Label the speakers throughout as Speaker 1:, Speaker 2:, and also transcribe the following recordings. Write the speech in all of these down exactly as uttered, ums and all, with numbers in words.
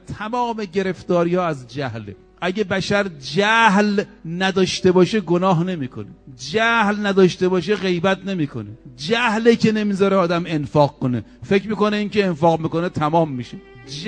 Speaker 1: تمام گرفتاری ها از جهله. اگه بشر جهل نداشته باشه گناه نمیکنه، جهل نداشته باشه غیبت نمیکنه، جهله که نمیذاره آدم انفاق کنه، فکر میکنه این که انفاق میکنه تمام میشه.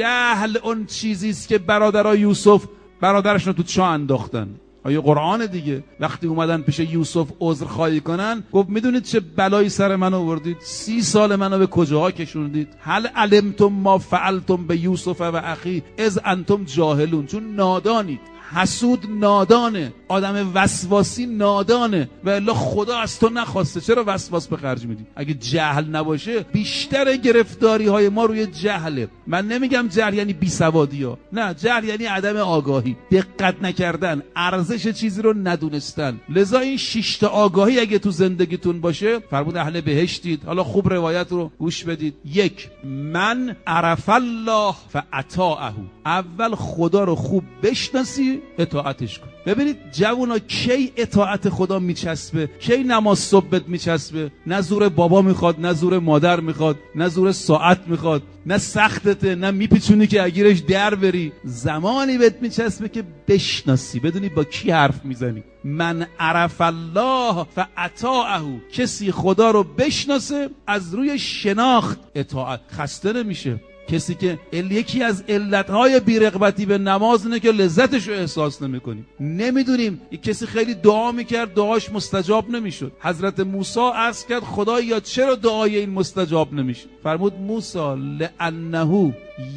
Speaker 1: جهل اون چیزی است که برادرای یوسف برادرشون رو تو چاه انداختن. آیه قرآن دیگه وقتی اومدن پیش یوسف عذرخواهی کنن گفت میدونید چه بلایی سر من آوردید؟ سی سال منو به کجاها کشوندید؟ هل علمتم ما فعلتم به یوسف و اخی اذ انتم جاهلون. چون نادانید. حسود نادانه، آدم وسواسی نادانه، و الا خدا از تو نخواسته چرا وسواس به خرج میدی؟ اگه جهل نباشه بیشتر گرفتاری های ما روی جهله. من نمیگم جهل یعنی بیسوادی ها، نه، جهل یعنی عدم آگاهی، دقت نکردن، ارزش چیزی رو ندونستن. لذا این شش تا آگاهی اگه تو زندگیتون باشه فرمود اهل بهشتید. حالا خوب روایت رو گوش بدید. یک، من عرف الله فاطاعه، اول خدا رو خوب بشناسی اطاعتش کن. ببینید جوونا کی اطاعت خدا میچسبه؟ کی نماز صبحت میچسبه؟ نه زور بابا میخواد، نه زور مادر میخواد، نه زور ساعت میخواد، نه سختته، نه میپیچونی که اگیرش در بری. زمانی بهت میچسبه که بشناسی، بدونی با کی حرف میزنی. من عرف الله فاطاعه، کسی خدا رو بشناسه از روی شناخت اطاعت خسته نمیشه. کسی که یکی از علتهای بیرغبتی به نماز اینه که لذتش رو احساس نمی‌کنیم. نمیدونیم کسی خیلی دعا میکرد دعاش مستجاب نمیشد. حضرت موسی عرض کرد خدایا چرا دعای این مستجاب نمیشه؟ فرمود موسی لانه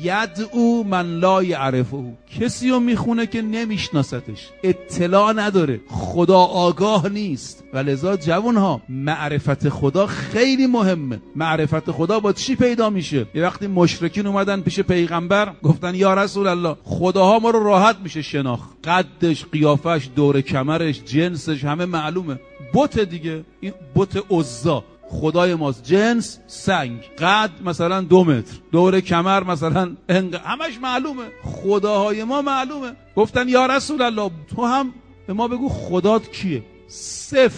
Speaker 1: یدعو من لا یعرفه، کسی رو میخونه که نمیشناستش، اطلاع نداره، خدا آگاه نیست. و لذا جوانها معرفت خدا خیلی مهمه. معرفت خدا با چی پیدا میشه؟ یه وقتی مشرکین اومدن پیش پیغمبر گفتن یا رسول الله خداها ما رو راحت میشه شناخت، قدش، قیافش، دور کمرش، جنسش همه معلومه. بت دیگه، این بت عزا خدای ماست، جنس سنگ، قد مثلا دو متر، دور کمر مثلا انق... همش معلومه، خداهای ما معلومه. گفتن یا رسول الله تو هم به ما بگو خدات کیه؟ صف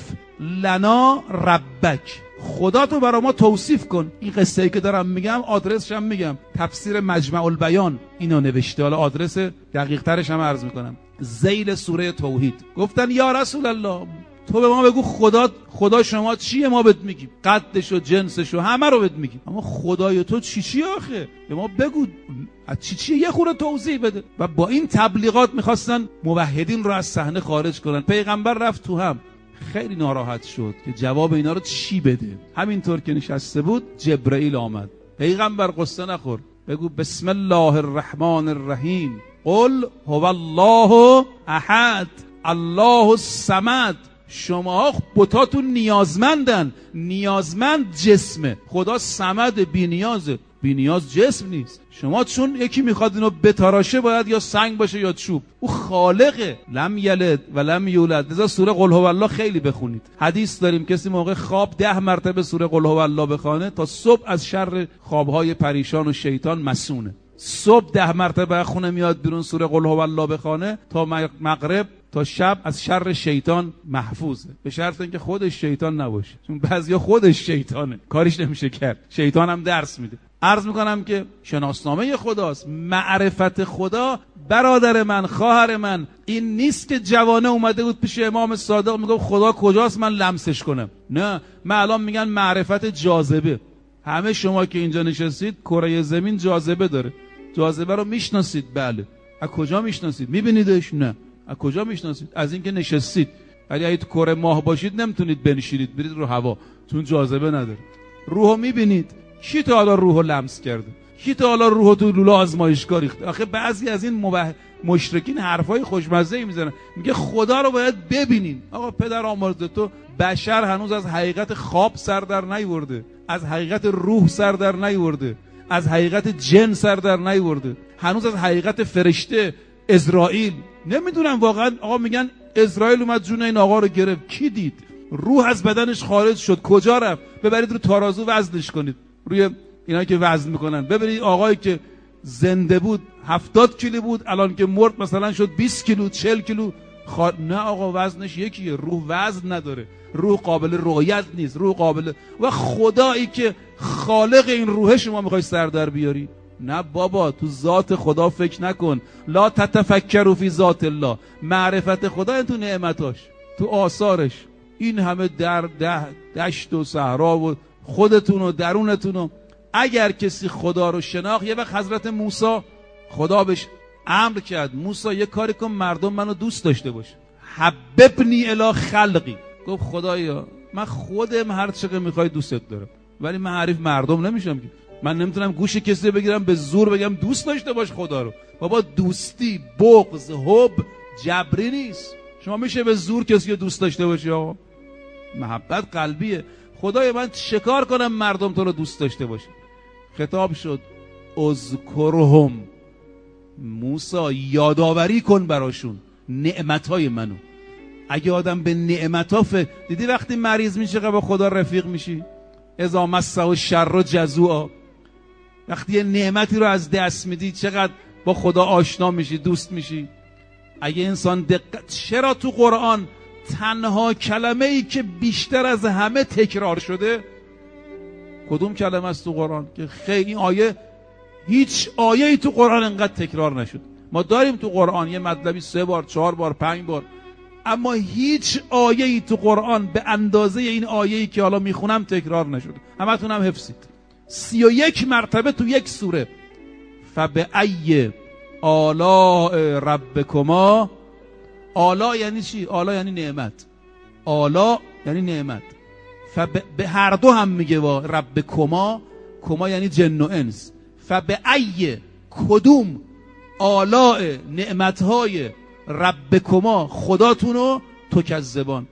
Speaker 1: لنا ربک، خدا تو برای ما توصیف کن. این قصه ای که دارم میگم آدرسش هم میگم، تفسیر مجمع البیان اینو نوشته، حالا آدرس دقیق ترش هم عرض میکنم، ذیل سوره توحید. گفتن یا رسول الله تو به ما بگو خدا خدا شما چیه؟ ما بهت میگیم قدش و جنسش و همه رو بهت میگیم، اما خدای تو چی چی آخه؟ به ما بگو از چی چیه، یه خورده توضیح بده. و با این تبلیغات میخواستن موحدین رو از صحنه خارج کنن. پیغمبر رفت تو هم، خیلی ناراحت شد که جواب اینا رو چی بده. همینطور که نشسته بود جبرئیل آمد. پیغمبر قصه نخور، بگو بسم الله الرحمن الرحیم، قل هو الله احد الله الصمد. شما بتاتون نیازمندن، نیازمند جسمه، خدا صمد بی نیازه، بی نیاز جسم نیست. شما چون یکی میخواد اینو بتراشه باید یا سنگ باشه یا چوب. او خالقه، لم یلد و لم یولد. لذا سوره قل هو الله خیلی بخونید. حدیث داریم کسی موقع خواب ده مرتبه سوره قل هو الله بخونه تا صبح از شر خوابهای پریشان و شیطان مسونه. صبح ده مرتبه خونه میاد بیرون سوره قل هو الله بخونه تا مغرب تا شب از شر شیطان محفوظه، به شرط اینکه خودش شیطان نباشه، چون بعضیا خودش شیطانه کاریش نمیشه کرد، شیطان هم درس میده. عرض میکنم که شناسنامه خداست، معرفت خدا. برادر من، خواهر من، این نیست که جوانه اومده بود پیش امام صادق میگه خدا کجاست من لمسش کنم. نه، من الان میگن معرفت جاذبه. همه شما که اینجا نشستید کره زمین جاذبه داره، جاذبه رو میشناسید؟ بله. از کجا میشناسید؟ میبینیدش؟ نه. از کجا میشناسید؟ از اینکه نشستید. ولی اگه تو کره ماه باشید نمیتونید بنشینید، برید رو هوا، چون جاذبه نداره. روحو میبینید؟ کی تا حالا روحو لمس کرده؟ کی تا حالا روحو تو لوله آزمایشگاه ریخته؟ آخه بعضی از این مبه... مشرکین حرفای خوشمزه میزنن، میگه خدا رو باید ببینین. آقا پدر آمرزه تو، بشر هنوز از حقیقت خواب سر در نیورده، از حقیقت روح سر در نیورده، از حقیقت جن سر در نیورده، هنوز از حقیقت فرشته اسرائیل نمیدونم. واقعا آقا میگن اسرائیل اومد جون این آقا رو گرفت، کی دید؟ روح از بدنش خارج شد، کجا رفت؟ ببرید رو ترازو وزنش کنید، روی اینا که وزن میکنن، ببینید آقایی که زنده بود هفتاد کیلو بود، الان که مرد مثلا شد بیست کیلو، چهل کیلو. خوا... نه آقا وزنش یکیه، روح وزن نداره، روح قابل رؤیت نیست، روح قابل. و خدایی که خالق این روح شما میخوای سر در بیاری؟ نه بابا، تو ذات خدا فکر نکن. لا تتفکروا فی ذات الله. معرفت خدا تو نعمتاش، تو آثارش. این همه در ده دشت و صحرا و خودتون و درونتون و اگر کسی خدا رو شناخت. یه وقت حضرت موسی خدا بهش امر کرد موسی یه کاری کن مردم منو دوست داشته باشه. حببنی الی خلقی. گفت خدایا من خودم هر چقدر میخوای دوستت دارم، ولی من حریف مردم نمیشم که. من نمیتونم گوش کسی بگیرم به زور بگم دوست داشته باش خدا رو. بابا دوستی، بغض، حب جبری نیست. شما میشه به زور کسی رو دوست داشته باشی؟ آقا محبت قلبیه. خدای من شکار کنم مردم تو رو دوست داشته باشه. خطاب شد اذکرهم، موسی یادآوری کن براشون نعمتهای منو. اگه آدم به نعمتها ف... دیدی وقتی مریض میشه با خدا رفیق میشی؟ اذا مسه الشر جزوعا. وقتی یه نعمتی رو از دست میدی چقدر با خدا آشنا میشی، دوست میشی. اگه انسان دقت، چرا تو قرآن تنها کلمه ای که بیشتر از همه تکرار شده کدوم کلمه است تو قرآن؟ که خیلی این آیه، هیچ آیه ای تو قرآن انقدر تکرار نشد. ما داریم تو قرآن یه مطلبی سه بار، چهار بار، پنج بار، اما هیچ آیه ای تو قرآن به اندازه این آیه ای که حالا میخونم تکرار نشد. همتون هم حفظید. سی و یک مرتبه تو یک سوره. فبأی آلاء ربکما. آلا یعنی چی؟ آلا یعنی نعمت. آلا یعنی نعمت. فب... به هر دو هم میگه با ربکما. کما یعنی جن و انس. فبأی کدوم آلاء نعمتهای ربکما خداتونو تو کذبان.